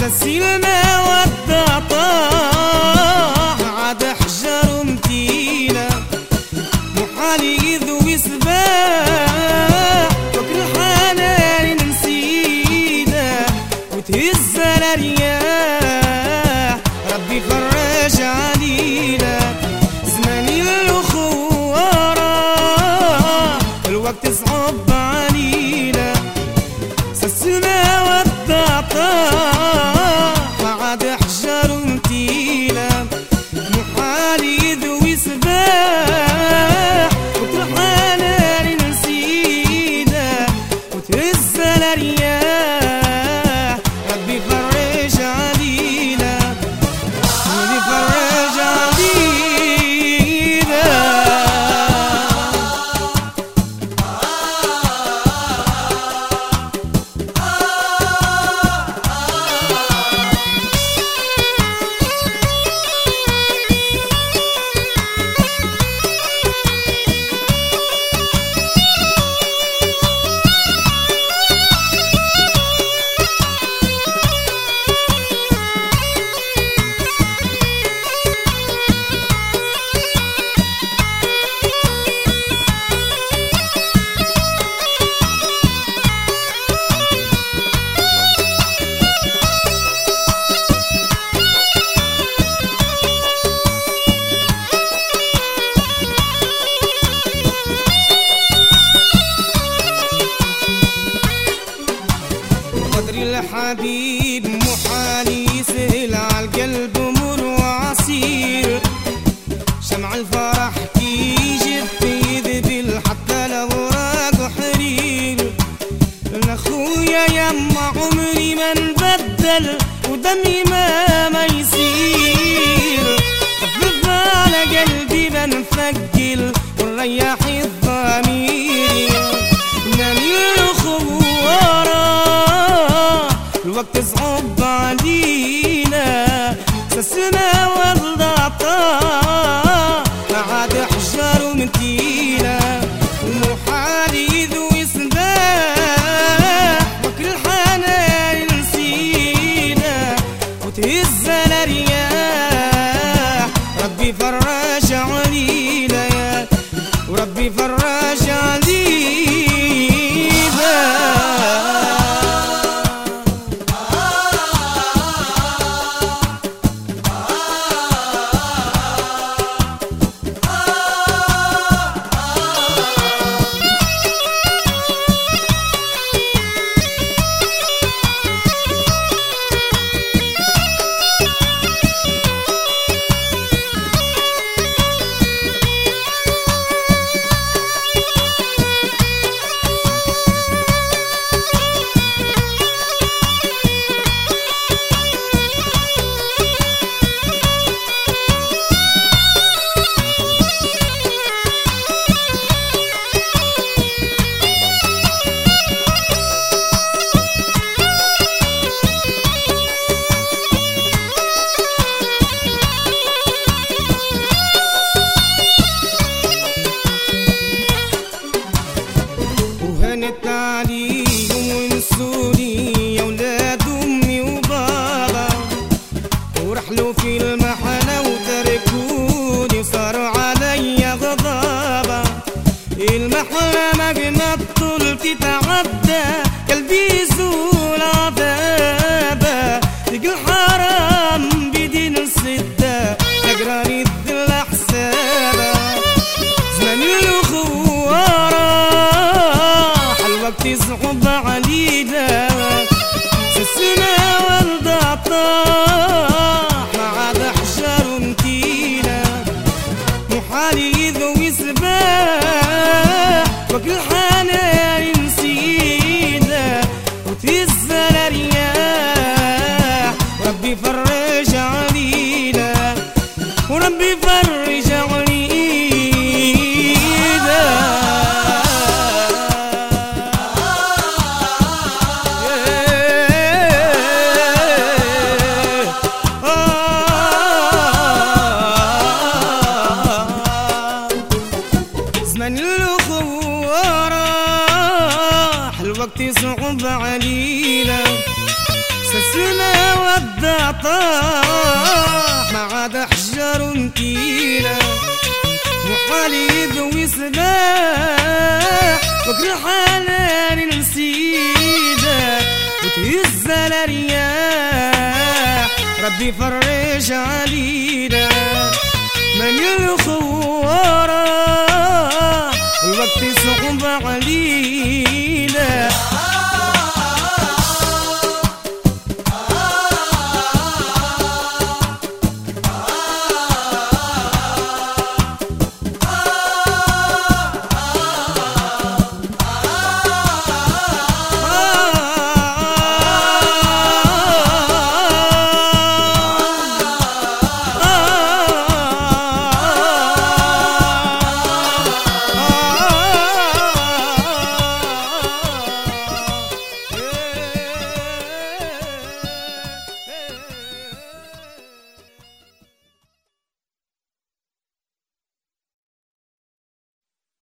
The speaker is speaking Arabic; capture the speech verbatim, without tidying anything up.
سلسلنا ودع طاح عاد حجر ومتينا محال يذوي سباح وكل حنان نسينا وتهز الرياح ربي فرج علينا زماني الأخوارة الوقت صعب علينا سلسلنا ودع طاح عاد حجر ومتينا محال يذوي سباح وكل حنان نسينا وتهز الرياح ربي فرج علينا ربي فرج علينا. الحبيب محال يسهل عالقلب مر وعصير شمع الفرح كيجي يذبل حتى الأوراق وحرير انا خويا يما عمري ما نبدل ودمي ما ما يصير خفف على قلبي بنفقل ونريح الضمير ناني الخوارة الوقت صعب علينا سلسلنا وضع طاح عاد حجر ومتينا ومحال يذوي سباح وكل حنان نسينا وتهز الرياح ربي فرج علينا وربي فرج علينا. هانت عليهم ونسوني يا ولاد امي وبابا ورحلوا في المحنة وتركوني وصاروا عليا غضابة المحنة مجنى طول تتعدى قلبي يزول عذابة تجي الحرام بدين السدة تجراني الذل حسابة زماني الأخوارة الوقت صعب علينا سلسلنا وضع طاح عاد حجر ومتينا محال يذوي سباح وكل حنان نسينا وتهز الرياح وربي فرج علينا وربي فرج علينا. زمن الأخوة راح الوقت صعب علينا سلسلة ودع طاح ما عاد حجر تقيلة محال يذوي سلاح وكل حلال نسيده وتهز الرياح ربي فرج علينا من الخوارة الوقت صعب علينا